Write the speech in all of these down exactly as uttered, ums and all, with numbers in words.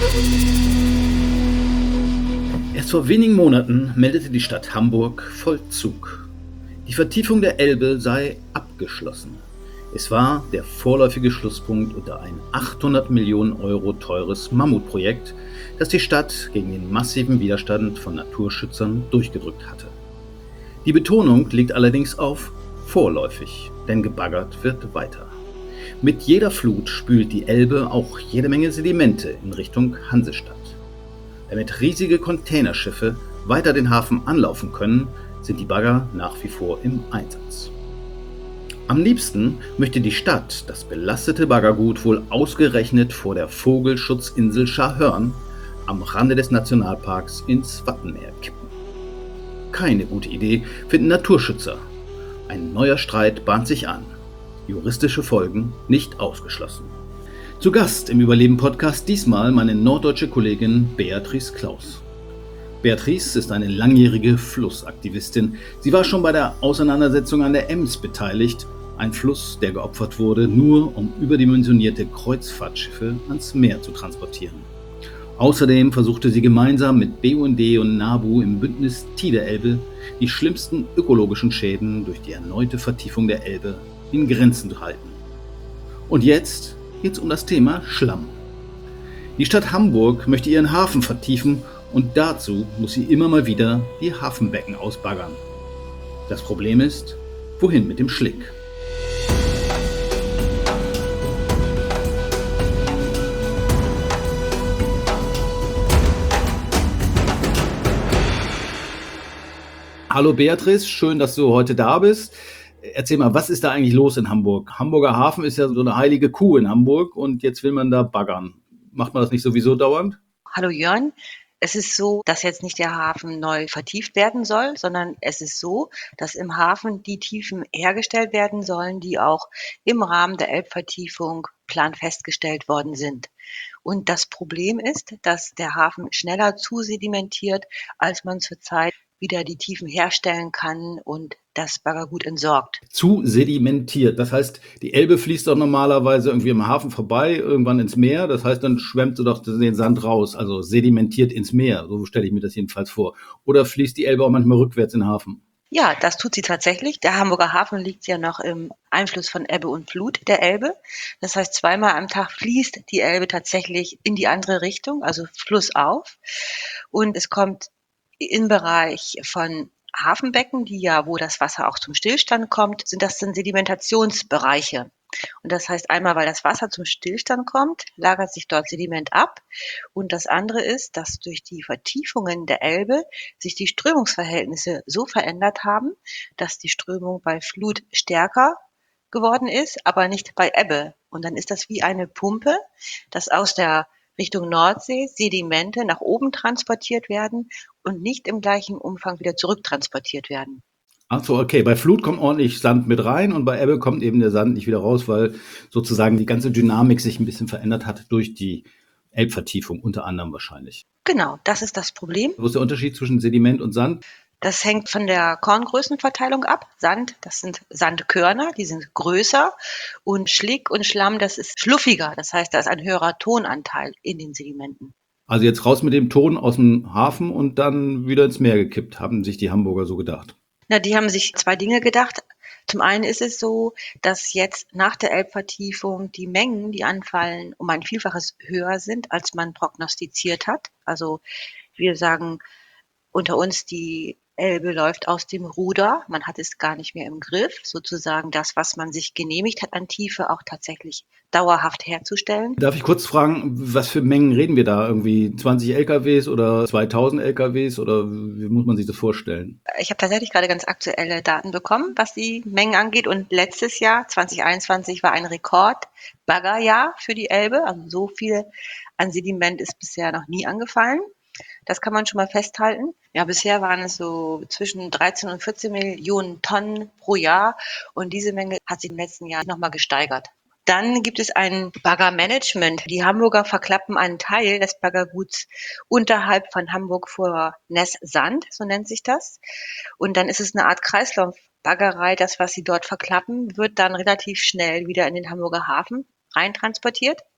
Erst vor wenigen Monaten meldete die Stadt Hamburg Vollzug. Die Vertiefung der Elbe sei abgeschlossen. Es war der vorläufige Schlusspunkt unter ein achthundert Millionen Euro teures Mammutprojekt, das die Stadt gegen den massiven Widerstand von Naturschützern durchgedrückt hatte. Die Betonung liegt allerdings auf vorläufig, denn gebaggert wird weiter. Mit jeder Flut spült die Elbe auch jede Menge Sedimente in Richtung Hansestadt. Damit riesige Containerschiffe weiter den Hafen anlaufen können, sind die Bagger nach wie vor im Einsatz. Am liebsten möchte die Stadt das belastete Baggergut wohl ausgerechnet vor der Vogelschutzinsel Scharhörn am Rande des Nationalparks ins Wattenmeer kippen. Keine gute Idee finden Naturschützer. Ein neuer Streit bahnt sich an. Juristische Folgen nicht ausgeschlossen. Zu Gast im Überleben-Podcast diesmal meine norddeutsche Kollegin Beatrice Klaus. Beatrice ist eine langjährige Flussaktivistin. Sie war schon bei der Auseinandersetzung an der Ems beteiligt, ein Fluss, der geopfert wurde, nur um überdimensionierte Kreuzfahrtschiffe ans Meer zu transportieren. Außerdem versuchte sie gemeinsam mit B U N D und NABU im Bündnis Tideelbe die schlimmsten ökologischen Schäden durch die erneute Vertiefung der Elbe in Grenzen zu halten. Und jetzt geht es um das Thema Schlamm. Die Stadt Hamburg möchte ihren Hafen vertiefen und dazu muss sie immer mal wieder die Hafenbecken ausbaggern. Das Problem ist, wohin mit dem Schlick? Hallo Beatrice, schön, dass du heute da bist. Erzähl mal, was ist da eigentlich los in Hamburg? Hamburger Hafen ist ja so eine heilige Kuh in Hamburg und jetzt will man da baggern. Macht man das nicht sowieso dauernd? Hallo Jörn. Es ist so, dass jetzt nicht der Hafen neu vertieft werden soll, sondern es ist so, dass im Hafen die Tiefen hergestellt werden sollen, die auch im Rahmen der Elbvertiefung planfest festgestellt worden sind. Und das Problem ist, dass der Hafen schneller zusedimentiert, als man zurzeit wieder die Tiefen herstellen kann und das Baggergut entsorgt. Zu sedimentiert. Das heißt, die Elbe fließt doch normalerweise irgendwie im Hafen vorbei, irgendwann ins Meer. Das heißt, dann schwemmt sie doch den Sand raus, also sedimentiert ins Meer. So stelle ich mir das jedenfalls vor. Oder fließt die Elbe auch manchmal rückwärts in den Hafen? Ja, das tut sie tatsächlich. Der Hamburger Hafen liegt ja noch im Einfluss von Ebbe und Flut der Elbe. Das heißt, zweimal am Tag fließt die Elbe tatsächlich in die andere Richtung, also flussauf. Und es kommt im Bereich von Hafenbecken, die ja, wo das Wasser auch zum Stillstand kommt, sind das dann Sedimentationsbereiche. Und das heißt einmal, weil das Wasser zum Stillstand kommt, lagert sich dort Sediment ab. Und das andere ist, dass durch die Vertiefungen der Elbe sich die Strömungsverhältnisse so verändert haben, dass die Strömung bei Flut stärker geworden ist, aber nicht bei Ebbe. Und dann ist das wie eine Pumpe, dass aus der Richtung Nordsee Sedimente nach oben transportiert werden und nicht im gleichen Umfang wieder zurücktransportiert werden. Ach so, okay. Bei Flut kommt ordentlich Sand mit rein und bei Ebbe kommt eben der Sand nicht wieder raus, weil sozusagen die ganze Dynamik sich ein bisschen verändert hat durch die Elbvertiefung, unter anderem wahrscheinlich. Genau, das ist das Problem. Wo ist der Unterschied zwischen Sediment und Sand? Das hängt von der Korngrößenverteilung ab. Sand, das sind Sandkörner, die sind größer, und Schlick und Schlamm, das ist schluffiger. Das heißt, da ist ein höherer Tonanteil in den Sedimenten. Also jetzt raus mit dem Ton aus dem Hafen und dann wieder ins Meer gekippt, haben sich die Hamburger so gedacht. Na, die haben sich zwei Dinge gedacht. Zum einen ist es so, dass jetzt nach der Elbvertiefung die Mengen, die anfallen, um ein Vielfaches höher sind, als man prognostiziert hat. Also wir sagen unter uns, die Elbe läuft aus dem Ruder. Man hat es gar nicht mehr im Griff, sozusagen das, was man sich genehmigt hat an Tiefe, auch tatsächlich dauerhaft herzustellen. Darf ich kurz fragen, was für Mengen reden wir da? Irgendwie zwanzig L K Ws oder zweitausend L K Ws oder wie muss man sich das vorstellen? Ich habe tatsächlich gerade ganz aktuelle Daten bekommen, was die Mengen angeht. Und letztes Jahr, zwanzig einundzwanzig, war ein Rekord-Baggerjahr für die Elbe. Also so viel an Sediment ist bisher noch nie angefallen. Das kann man schon mal festhalten. Ja, bisher waren es so zwischen dreizehn und vierzehn Millionen Tonnen pro Jahr und diese Menge hat sich im letzten Jahr nochmal gesteigert. Dann gibt es ein Baggermanagement. Die Hamburger verklappen einen Teil des Baggerguts unterhalb von Hamburg vor Ness-Sand, so nennt sich das. Und dann ist es eine Art Kreislaufbaggerei. Das, was sie dort verklappen, wird dann relativ schnell wieder in den Hamburger Hafen reintransportiert.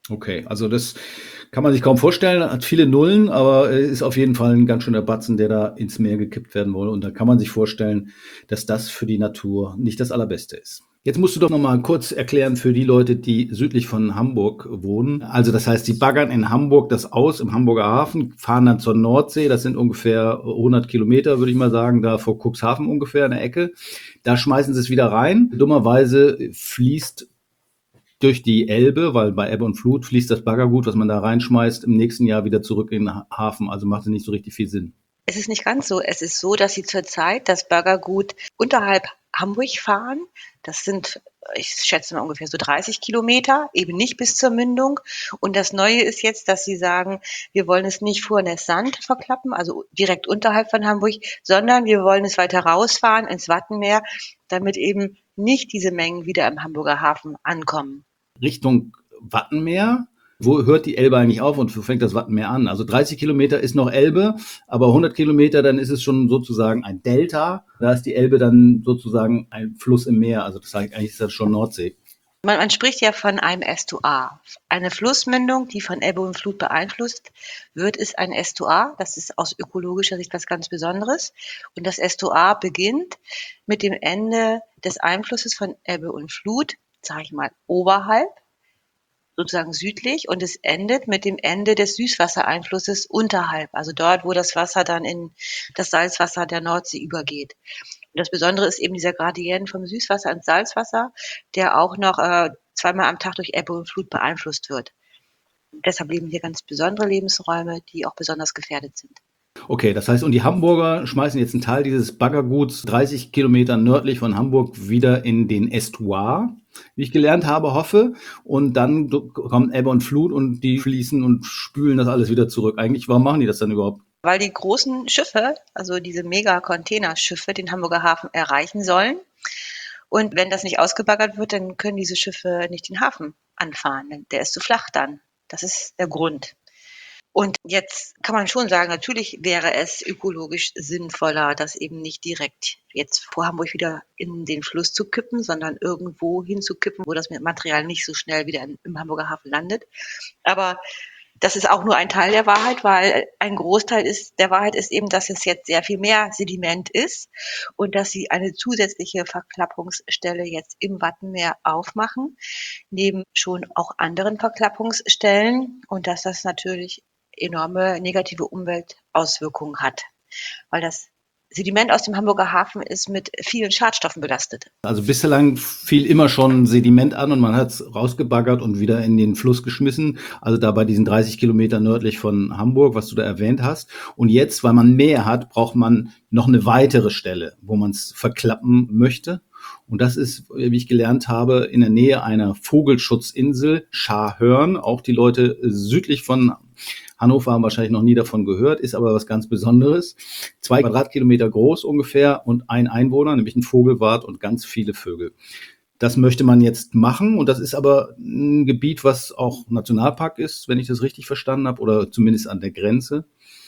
Okay, also das kann man sich kaum vorstellen, hat viele Nullen, aber äh, ist auf jeden Fall ein ganz schöner Batzen, der da ins Meer gekippt werden soll. Und da kann man sich vorstellen, dass das für die Natur nicht das Allerbeste ist. Jetzt musst du doch noch mal kurz erklären für die Leute, die südlich von Hamburg wohnen. Also das heißt, die baggern in Hamburg das aus, im Hamburger Hafen, fahren dann zur Nordsee. Das sind ungefähr hundert Kilometer, würde ich mal sagen, da vor Cuxhaven ungefähr in der Ecke. Da schmeißen sie es wieder rein. Dummerweise fließt durch die Elbe, weil bei Ebbe und Flut fließt das Baggergut, was man da reinschmeißt, im nächsten Jahr wieder zurück in den Hafen. Also macht es nicht so richtig viel Sinn. Es ist nicht ganz so. Es ist so, dass sie zurzeit das Baggergut unterhalb Hamburg fahren. Das sind, ich schätze mal ungefähr so dreißig Kilometer, eben nicht bis zur Mündung. Und das Neue ist jetzt, dass sie sagen, wir wollen es nicht vor der Sand verklappen, also direkt unterhalb von Hamburg, sondern wir wollen es weiter rausfahren ins Wattenmeer, damit eben nicht diese Mengen wieder im Hamburger Hafen ankommen. Richtung Wattenmeer. Wo hört die Elbe eigentlich auf und wo fängt das Wattenmeer an? Also dreißig Kilometer ist noch Elbe, aber hundert Kilometer, dann ist es schon sozusagen ein Delta. Da ist die Elbe dann sozusagen ein Fluss im Meer. Also das heißt, eigentlich ist das schon Nordsee. Man, man spricht ja von einem Ästuar. Eine Flussmündung, die von Ebbe und Flut beeinflusst wird, ist ein Ästuar. Das ist aus ökologischer Sicht was ganz Besonderes. Und das Ästuar beginnt mit dem Ende des Einflusses von Ebbe und Flut, sage ich mal, oberhalb, sozusagen südlich, und es endet mit dem Ende des Süßwassereinflusses unterhalb, also dort, wo das Wasser dann in das Salzwasser der Nordsee übergeht. Und das Besondere ist eben dieser Gradient vom Süßwasser ins Salzwasser, der auch noch äh, zweimal am Tag durch Ebbe und Flut beeinflusst wird. Und deshalb leben hier ganz besondere Lebensräume, die auch besonders gefährdet sind. Okay, das heißt, und die Hamburger schmeißen jetzt einen Teil dieses Baggerguts dreißig Kilometer nördlich von Hamburg wieder in den Ästuar, wie ich gelernt habe, hoffe. Und dann kommen Ebbe und Flut und die fließen und spülen das alles wieder zurück. Eigentlich, warum machen die das dann überhaupt? Weil die großen Schiffe, also diese Mega-Containerschiffe, den Hamburger Hafen erreichen sollen. Und wenn das nicht ausgebaggert wird, dann können diese Schiffe nicht den Hafen anfahren. Der ist zu flach dann. Das ist der Grund. Und jetzt kann man schon sagen, natürlich wäre es ökologisch sinnvoller, das eben nicht direkt jetzt vor Hamburg wieder in den Fluss zu kippen, sondern irgendwo hinzukippen, wo das Material nicht so schnell wieder im Hamburger Hafen landet. Aber das ist auch nur ein Teil der Wahrheit, weil ein Großteil ist, der Wahrheit ist eben, dass es jetzt sehr viel mehr Sediment ist und dass sie eine zusätzliche Verklappungsstelle jetzt im Wattenmeer aufmachen, neben schon auch anderen Verklappungsstellen, und dass das natürlich enorme negative Umweltauswirkungen hat, weil das Sediment aus dem Hamburger Hafen ist mit vielen Schadstoffen belastet. Also bislang fiel immer schon Sediment an und man hat es rausgebaggert und wieder in den Fluss geschmissen. Also da bei diesen dreißig Kilometer nördlich von Hamburg, was du da erwähnt hast. Und jetzt, weil man Meer hat, braucht man noch eine weitere Stelle, wo man es verklappen möchte. Und das ist, wie ich gelernt habe, in der Nähe einer Vogelschutzinsel, Scharhörn. Auch die Leute südlich von Hannover haben wahrscheinlich noch nie davon gehört, ist aber was ganz Besonderes. Zwei Quadratkilometer groß ungefähr und ein Einwohner, nämlich ein Vogelwart und ganz viele Vögel. Das möchte man jetzt machen und das ist aber ein Gebiet, was auch Nationalpark ist, wenn ich das richtig verstanden habe, oder zumindest an der Grenze.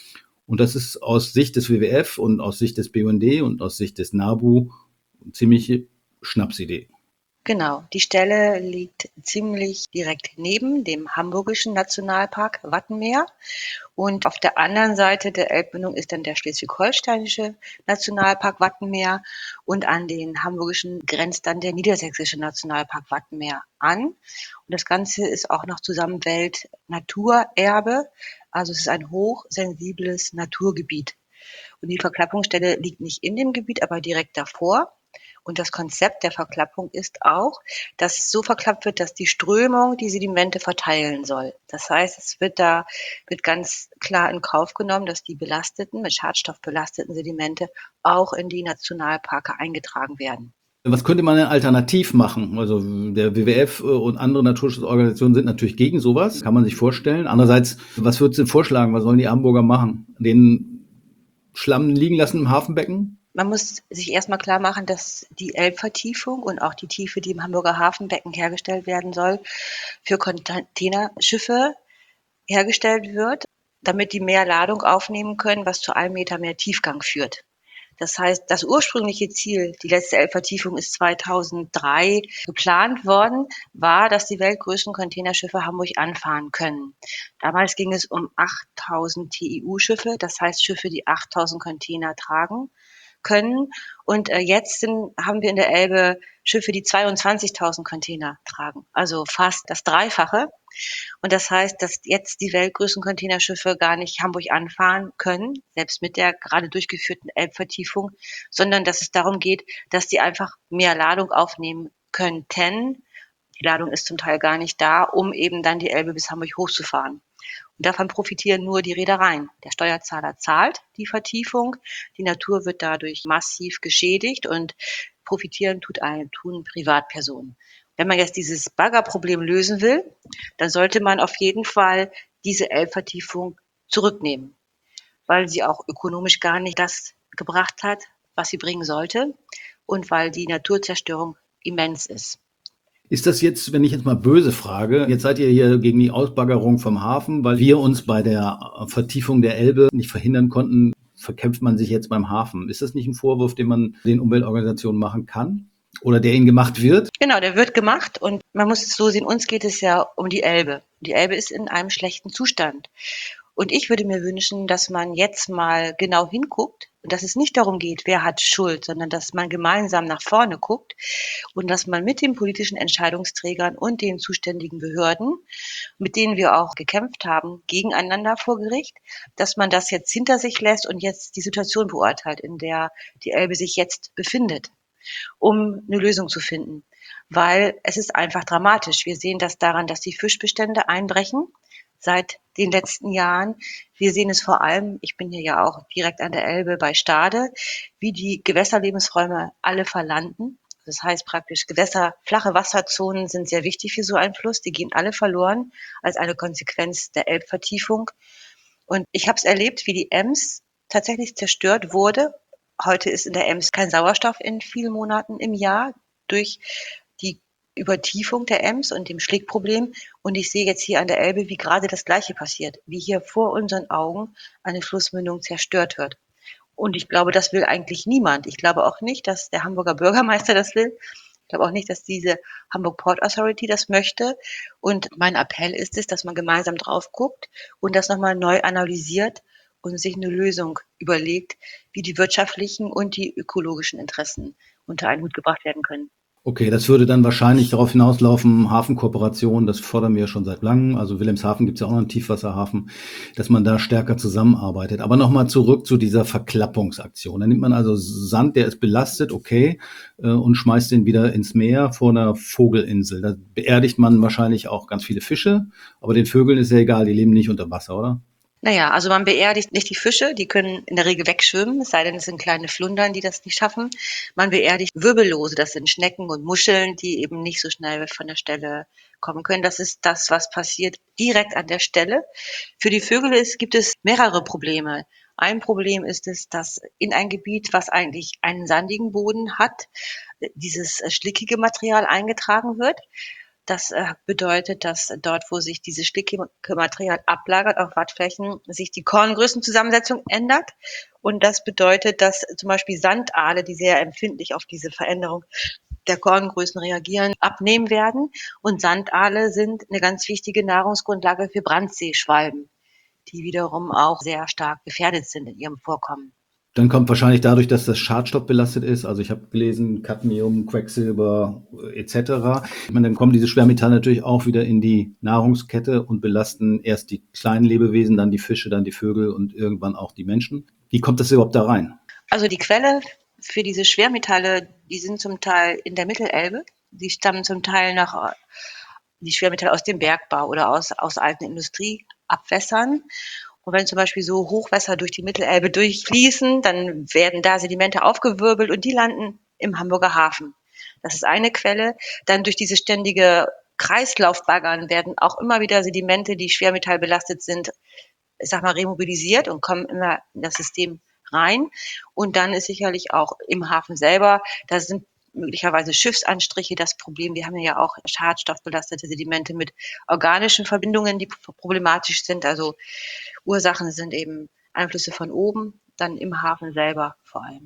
Und das ist aus Sicht des W W F und aus Sicht des B U N D und aus Sicht des NABU eine ziemliche Schnapsidee. Genau, die Stelle liegt ziemlich direkt neben dem Hamburgischen Nationalpark Wattenmeer. Und auf der anderen Seite der Elbmündung ist dann der Schleswig-Holsteinische Nationalpark Wattenmeer und an den Hamburgischen grenzt dann der Niedersächsische Nationalpark Wattenmeer an. Und das Ganze ist auch noch zusammen Weltnaturerbe, also es ist ein hochsensibles Naturgebiet. Und die Verklappungsstelle liegt nicht in dem Gebiet, aber direkt davor. Und das Konzept der Verklappung ist auch, dass es so verklappt wird, dass die Strömung die Sedimente verteilen soll. Das heißt, es wird da wird ganz klar in Kauf genommen, dass die belasteten, mit Schadstoff belasteten Sedimente auch in die Nationalparke eingetragen werden. Was könnte man denn alternativ machen? Also der W W F und andere Naturschutzorganisationen sind natürlich gegen sowas, kann man sich vorstellen. Andererseits, was würdest du denn vorschlagen? Was sollen die Hamburger machen? Den Schlamm liegen lassen im Hafenbecken? Man muss sich erstmal klar machen, dass die Elbvertiefung und auch die Tiefe, die im Hamburger Hafenbecken hergestellt werden soll, für Containerschiffe hergestellt wird, damit die mehr Ladung aufnehmen können, was zu einem Meter mehr Tiefgang führt. Das heißt, das ursprüngliche Ziel, die letzte Elbvertiefung ist zweitausenddrei geplant worden, war, dass die weltgrößten Containerschiffe Hamburg anfahren können. Damals ging es um achttausend T E U-Schiffe, das heißt Schiffe, die achttausend Container tragen können. Und äh, jetzt sind, haben wir in der Elbe Schiffe, die zweiundzwanzigtausend Container tragen, also fast das Dreifache. Und das heißt, dass jetzt die weltgrößten Containerschiffe gar nicht Hamburg anfahren können, selbst mit der gerade durchgeführten Elbvertiefung, sondern dass es darum geht, dass die einfach mehr Ladung aufnehmen könnten. Die Ladung ist zum Teil gar nicht da, um eben dann die Elbe bis Hamburg hochzufahren. Und davon profitieren nur die Reedereien. Der Steuerzahler zahlt die Vertiefung, die Natur wird dadurch massiv geschädigt und profitieren tut ein, tun Privatpersonen. Wenn man jetzt dieses Baggerproblem lösen will, dann sollte man auf jeden Fall diese Elbvertiefung zurücknehmen, weil sie auch ökonomisch gar nicht das gebracht hat, was sie bringen sollte und weil die Naturzerstörung immens ist. Ist das jetzt, wenn ich jetzt mal böse frage, jetzt seid ihr hier gegen die Ausbaggerung vom Hafen, weil wir uns bei der Vertiefung der Elbe nicht verhindern konnten, verkämpft man sich jetzt beim Hafen. Ist das nicht ein Vorwurf, den man den Umweltorganisationen machen kann? Oder der ihnen gemacht wird? Genau, der wird gemacht und man muss es so sehen, uns geht es ja um die Elbe. Die Elbe ist in einem schlechten Zustand. Und ich würde mir wünschen, dass man jetzt mal genau hinguckt und dass es nicht darum geht, wer hat Schuld, sondern dass man gemeinsam nach vorne guckt und dass man mit den politischen Entscheidungsträgern und den zuständigen Behörden, mit denen wir auch gekämpft haben, gegeneinander vor Gericht, dass man das jetzt hinter sich lässt und jetzt die Situation beurteilt, in der die Elbe sich jetzt befindet, um eine Lösung zu finden. Weil es ist einfach dramatisch. Wir sehen das daran, dass die Fischbestände einbrechen seit den letzten Jahren. Wir sehen es vor allem, ich bin hier ja auch direkt an der Elbe bei Stade, wie die Gewässerlebensräume alle verlanden. Das heißt praktisch, Gewässer, flache Wasserzonen sind sehr wichtig für so einen Fluss. Die gehen alle verloren als eine Konsequenz der Elbvertiefung. Und ich habe es erlebt, wie die Ems tatsächlich zerstört wurde. Heute ist in der Ems kein Sauerstoff in vielen Monaten im Jahr durch die Übertiefung der Ems und dem Schlickproblem. Und ich sehe jetzt hier an der Elbe, wie gerade das Gleiche passiert, wie hier vor unseren Augen eine Flussmündung zerstört wird. Und ich glaube, das will eigentlich niemand. Ich glaube auch nicht, dass der Hamburger Bürgermeister das will. Ich glaube auch nicht, dass diese Hamburg Port Authority das möchte. Und mein Appell ist es, dass man gemeinsam drauf guckt und das nochmal neu analysiert und sich eine Lösung überlegt, wie die wirtschaftlichen und die ökologischen Interessen unter einen Hut gebracht werden können. Okay, das würde dann wahrscheinlich darauf hinauslaufen, Hafenkooperation, das fordern wir schon seit langem. Also Wilhelmshaven gibt es ja auch noch einen Tiefwasserhafen, dass man da stärker zusammenarbeitet. Aber nochmal zurück zu dieser Verklappungsaktion. Da nimmt man also Sand, der ist belastet, okay, äh, und schmeißt den wieder ins Meer vor einer Vogelinsel. Da beerdigt man wahrscheinlich auch ganz viele Fische, aber den Vögeln ist ja egal, die leben nicht unter Wasser, oder? Naja, also man beerdigt nicht die Fische, die können in der Regel wegschwimmen, es sei denn, es sind kleine Flundern, die das nicht schaffen. Man beerdigt Wirbellose, das sind Schnecken und Muscheln, die eben nicht so schnell von der Stelle kommen können. Das ist das, was passiert direkt an der Stelle. Für die Vögel ist, gibt es mehrere Probleme. Ein Problem ist es, dass in ein Gebiet, was eigentlich einen sandigen Boden hat, dieses schlickige Material eingetragen wird. Das bedeutet, dass dort, wo sich dieses schlickige Material ablagert auf Wattflächen, sich die Korngrößenzusammensetzung ändert. Und das bedeutet, dass zum Beispiel Sandaale, die sehr empfindlich auf diese Veränderung der Korngrößen reagieren, abnehmen werden. Und Sandaale sind eine ganz wichtige Nahrungsgrundlage für Brandseeschwalben, die wiederum auch sehr stark gefährdet sind in ihrem Vorkommen. Dann kommt wahrscheinlich dadurch, dass das Schadstoff belastet ist. Also ich habe gelesen, Cadmium, Quecksilber et cetera. Ich meine, dann kommen diese Schwermetalle natürlich auch wieder in die Nahrungskette und belasten erst die kleinen Lebewesen, dann die Fische, dann die Vögel und irgendwann auch die Menschen. Wie kommt das überhaupt da rein? Also die Quelle für diese Schwermetalle, die sind zum Teil in der Mittelelbe. Die stammen zum Teil nach die Schwermetalle aus dem Bergbau oder aus, aus alten Industrieabwässern. Und wenn zum Beispiel so Hochwässer durch die Mittelelbe durchfließen, dann werden da Sedimente aufgewirbelt und die landen im Hamburger Hafen. Das ist eine Quelle. Dann durch diese ständige Kreislaufbaggern werden auch immer wieder Sedimente, die schwermetallbelastet sind, ich sag mal, remobilisiert und kommen immer in das System rein. Und dann ist sicherlich auch im Hafen selber, da sind möglicherweise Schiffsanstriche das Problem. Wir haben ja auch schadstoffbelastete Sedimente mit organischen Verbindungen, die problematisch sind. Also Ursachen sind eben Einflüsse von oben, dann im Hafen selber vor allem.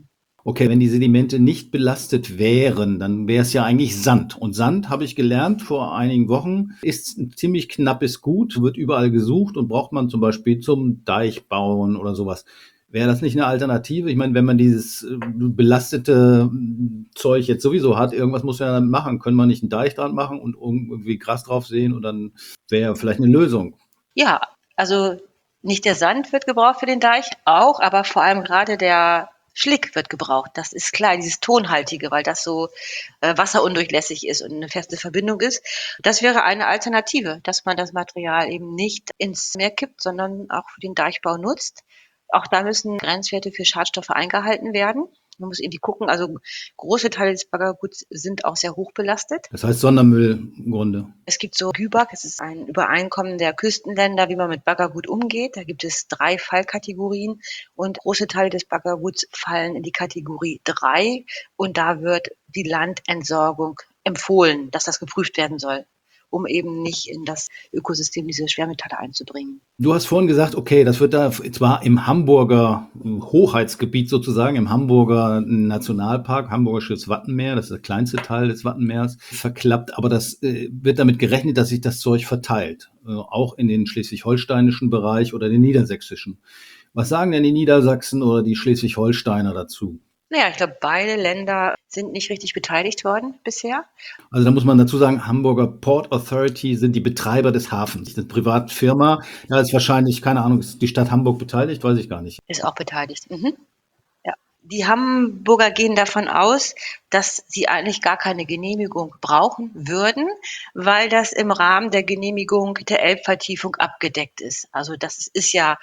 Okay, wenn die Sedimente nicht belastet wären, dann wäre es ja eigentlich Sand. Und Sand, habe ich gelernt vor einigen Wochen, ist ein ziemlich knappes Gut, wird überall gesucht und braucht man zum Beispiel zum Deichbauen oder sowas. Wäre das nicht eine Alternative? Ich meine, wenn man dieses äh, belastete äh, Zeug jetzt sowieso hat, irgendwas muss man ja damit machen. Können wir nicht einen Deich dran machen und irgendwie Gras drauf sehen und dann wäre vielleicht eine Lösung. Ja, also nicht der Sand wird gebraucht für den Deich, auch, aber vor allem gerade der Schlick wird gebraucht. Das ist klar, dieses Tonhaltige, weil das so äh, wasserundurchlässig ist und eine feste Verbindung ist. Das wäre eine Alternative, dass man das Material eben nicht ins Meer kippt, sondern auch für den Deichbau nutzt. Auch da müssen Grenzwerte für Schadstoffe eingehalten werden. Man muss irgendwie gucken, also große Teile des Baggerguts sind auch sehr hoch belastet. Das heißt Sondermüll im Grunde. Es gibt so GÜBAG, das ist ein Übereinkommen der Küstenländer, wie man mit Baggergut umgeht. Da gibt es drei Fallkategorien und große Teile des Baggerguts fallen in die Kategorie drei und da wird die Landentsorgung empfohlen, dass das geprüft werden soll, um eben nicht in das Ökosystem diese Schwermetalle einzubringen. Du hast vorhin gesagt, okay, das wird da zwar im Hamburger Hoheitsgebiet sozusagen, im Hamburger Nationalpark, Hamburgisches Wattenmeer, das ist der kleinste Teil des Wattenmeers, verklappt, aber das äh, wird damit gerechnet, dass sich das Zeug verteilt, äh, auch in den schleswig-holsteinischen Bereich oder den niedersächsischen. Was sagen denn die Niedersachsen oder die Schleswig-Holsteiner dazu? Naja, ich glaube, beide Länder sind nicht richtig beteiligt worden bisher. Also da muss man dazu sagen, Hamburger Port Authority sind die Betreiber des Hafens. Das ist eine Privatfirma. Da ist wahrscheinlich, keine Ahnung, ist die Stadt Hamburg beteiligt? Weiß ich gar nicht. Ist auch beteiligt. Mhm. Ja. Die Hamburger gehen davon aus, dass sie eigentlich gar keine Genehmigung brauchen würden, weil das im Rahmen der Genehmigung der Elbvertiefung abgedeckt ist. Also das ist ja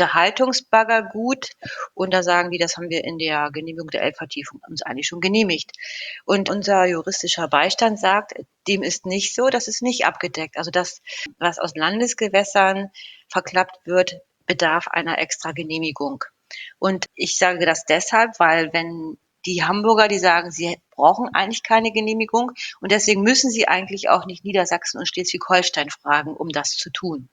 Unterhaltungsbaggergut und da sagen die, das haben wir in der Genehmigung der Elbvertiefung uns eigentlich schon genehmigt. Und unser juristischer Beistand sagt, dem ist nicht so, das ist nicht abgedeckt. Also das, was aus Landesgewässern verklappt wird, bedarf einer extra Genehmigung. Und ich sage das deshalb, weil wenn die Hamburger, die sagen, sie brauchen eigentlich keine Genehmigung und deswegen müssen sie eigentlich auch nicht Niedersachsen und Schleswig-Holstein fragen, um das zu tun.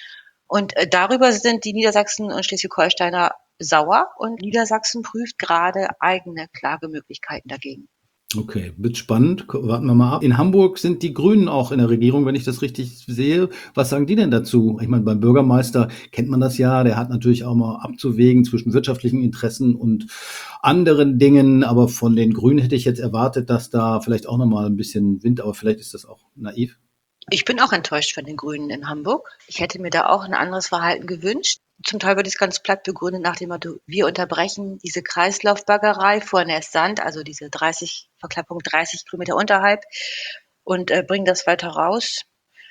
Und äh, darüber sind die Niedersachsen und Schleswig-Holsteiner sauer und Niedersachsen prüft gerade eigene Klagemöglichkeiten dagegen. Okay, wird spannend. Warten wir mal ab. In Hamburg sind die Grünen auch in der Regierung, wenn ich das richtig sehe. Was sagen die denn dazu? Ich meine, beim Bürgermeister kennt man das ja. Der hat natürlich auch mal abzuwägen zwischen wirtschaftlichen Interessen und anderen Dingen. Aber von den Grünen hätte ich jetzt erwartet, dass da vielleicht auch noch mal ein bisschen Wind, aber vielleicht ist das auch naiv. Ich bin auch enttäuscht von den Grünen in Hamburg. Ich hätte mir da auch ein anderes Verhalten gewünscht. Zum Teil wird es ganz platt begründet nach dem Motto, wir unterbrechen diese Kreislaufbaggerei vor Nees-Sand, also diese dreißig, Verklappung dreißig Kilometer unterhalb und äh, bringen das weiter raus.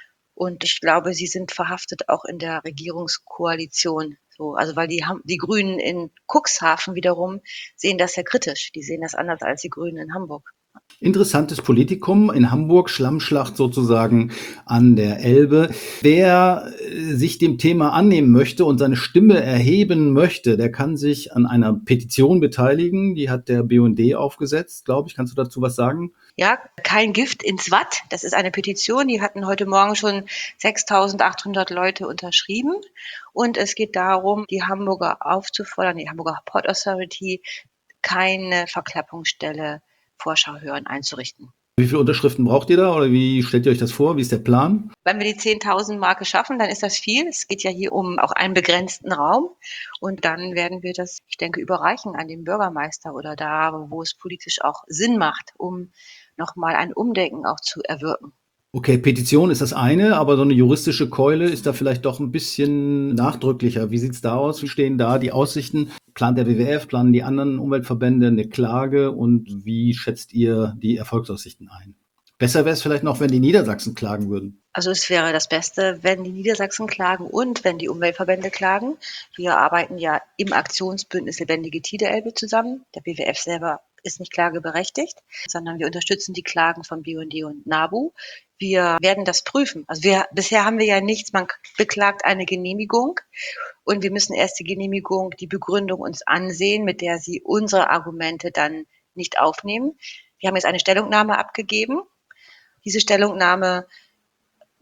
Und ich glaube, sie sind verhaftet auch in der Regierungskoalition. So, also weil die, die Grünen in Cuxhaven wiederum sehen das sehr kritisch. Die sehen das anders als die Grünen in Hamburg. Interessantes Politikum in Hamburg, Schlammschlacht sozusagen an der Elbe. Wer äh, sich dem Thema annehmen möchte und seine Stimme erheben möchte, der kann sich an einer Petition beteiligen. Die hat der B U N D aufgesetzt, glaube ich. Kannst du dazu was sagen? Ja, kein Gift ins Watt. Das ist eine Petition, die hatten heute Morgen schon sechstausendachthundert Leute unterschrieben. Und es geht darum, die Hamburger aufzufordern, die Hamburger Port Authority, keine Verklappungsstelle Vorschau hören einzurichten. Wie viele Unterschriften braucht ihr da oder wie stellt ihr euch das vor? Wie ist der Plan? Wenn wir die zehntausend Marke schaffen, dann ist das viel. Es geht ja hier um auch einen begrenzten Raum. Und dann werden wir das, ich denke, überreichen an den Bürgermeister oder da, wo es politisch auch Sinn macht, um nochmal ein Umdenken auch zu erwirken. Okay, Petition ist das eine, aber so eine juristische Keule ist da vielleicht doch ein bisschen nachdrücklicher. Wie sieht's da aus? Wie stehen da die Aussichten? Plant der W W F, planen die anderen Umweltverbände eine Klage und wie schätzt ihr die Erfolgsaussichten ein? Besser wäre es vielleicht noch, wenn die Niedersachsen klagen würden. Also es wäre das Beste, wenn die Niedersachsen klagen und wenn die Umweltverbände klagen. Wir arbeiten ja im Aktionsbündnis Lebendige Tide-Elbe zusammen. Der B W F selber ist nicht klageberechtigt, sondern wir unterstützen die Klagen von B U N D und NABU. Wir werden das prüfen. Also wir, bisher haben wir ja nichts, man beklagt eine Genehmigung und wir müssen erst die Genehmigung, die Begründung uns ansehen, mit der sie unsere Argumente dann nicht aufnehmen. Wir haben jetzt eine Stellungnahme abgegeben. Diese Stellungnahme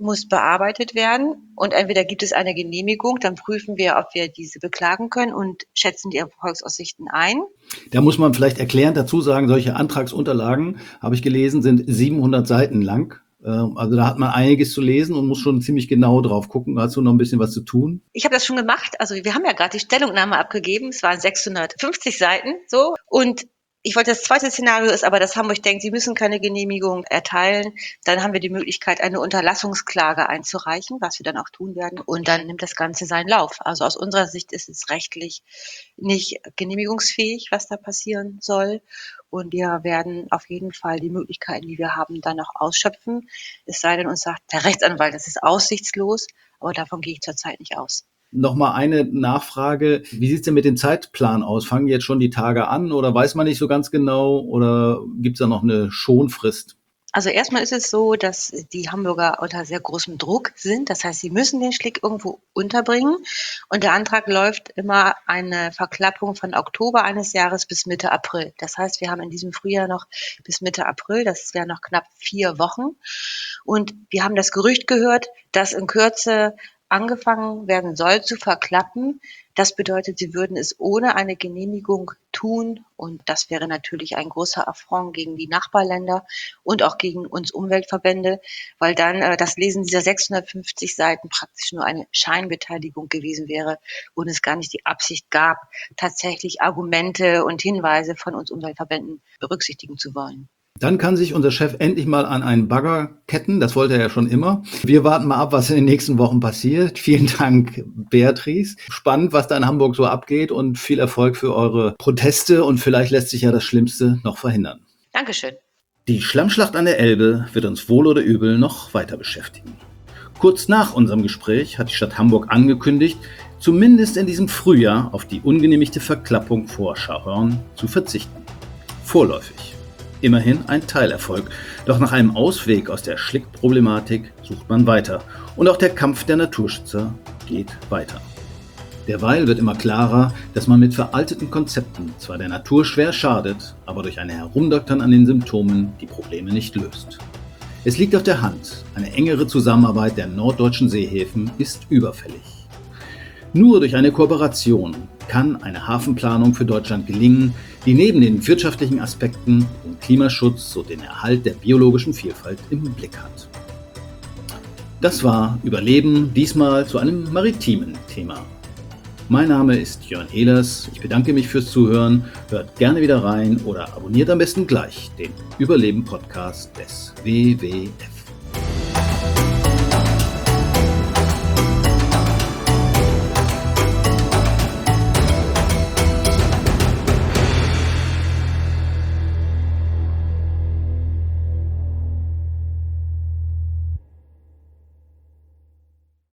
muss bearbeitet werden und entweder gibt es eine Genehmigung, dann prüfen wir, ob wir diese beklagen können und schätzen die Erfolgsaussichten ein. Da muss man vielleicht erklärend dazu sagen, solche Antragsunterlagen, habe ich gelesen, sind siebenhundert Seiten lang. Also da hat man einiges zu lesen und muss schon ziemlich genau drauf gucken. Hast du noch ein bisschen was zu tun? Ich habe das schon gemacht. Also wir haben ja gerade die Stellungnahme abgegeben. Es waren sechshundertfünfzig Seiten so und ich wollte, das zweite Szenario ist aber, dass Hamburg denkt, sie müssen keine Genehmigung erteilen. Dann haben wir die Möglichkeit, eine Unterlassungsklage einzureichen, was wir dann auch tun werden. Und dann nimmt das Ganze seinen Lauf. Also aus unserer Sicht ist es rechtlich nicht genehmigungsfähig, was da passieren soll. Und wir werden auf jeden Fall die Möglichkeiten, die wir haben, dann noch ausschöpfen. Es sei denn, uns sagt der Rechtsanwalt, das ist aussichtslos. Aber davon gehe ich zurzeit nicht aus. Nochmal eine Nachfrage. Wie sieht es denn mit dem Zeitplan aus? Fangen jetzt schon die Tage an oder weiß man nicht so ganz genau oder gibt es da noch eine Schonfrist? Also erstmal ist es so, dass die Hamburger unter sehr großem Druck sind. Das heißt, sie müssen den Schlick irgendwo unterbringen. Und der Antrag läuft immer eine Verklappung von Oktober eines Jahres bis Mitte April. Das heißt, wir haben in diesem Frühjahr noch bis Mitte April, das wäre noch knapp vier Wochen. Und wir haben das Gerücht gehört, dass in Kürze angefangen werden soll zu verklappen. Das bedeutet, sie würden es ohne eine Genehmigung tun und das wäre natürlich ein großer Affront gegen die Nachbarländer und auch gegen uns Umweltverbände, weil dann äh, das Lesen dieser sechshundertfünfzig Seiten praktisch nur eine Scheinbeteiligung gewesen wäre und es gar nicht die Absicht gab, tatsächlich Argumente und Hinweise von uns Umweltverbänden berücksichtigen zu wollen. Dann kann sich unser Chef endlich mal an einen Bagger ketten. Das wollte er ja schon immer. Wir warten mal ab, was in den nächsten Wochen passiert. Vielen Dank, Beatrice. Spannend, was da in Hamburg so abgeht und viel Erfolg für eure Proteste und vielleicht lässt sich ja das Schlimmste noch verhindern. Dankeschön. Die Schlammschlacht an der Elbe wird uns wohl oder übel noch weiter beschäftigen. Kurz nach unserem Gespräch hat die Stadt Hamburg angekündigt, zumindest in diesem Frühjahr auf die ungenehmigte Verklappung vor Scharhorn zu verzichten. Vorläufig. Immerhin ein Teilerfolg. Doch nach einem Ausweg aus der Schlickproblematik sucht man weiter. Und auch der Kampf der Naturschützer geht weiter. Derweil wird immer klarer, dass man mit veralteten Konzepten zwar der Natur schwer schadet, aber durch ein Herumdoktern an den Symptomen die Probleme nicht löst. Es liegt auf der Hand, eine engere Zusammenarbeit der norddeutschen Seehäfen ist überfällig. Nur durch eine Kooperation kann eine Hafenplanung für Deutschland gelingen, die neben den wirtschaftlichen Aspekten den Klimaschutz und den Erhalt der biologischen Vielfalt im Blick hat. Das war Überleben, diesmal zu einem maritimen Thema. Mein Name ist Jörn Ehlers, ich bedanke mich fürs Zuhören, hört gerne wieder rein oder abonniert am besten gleich den Überleben-Podcast des W W F.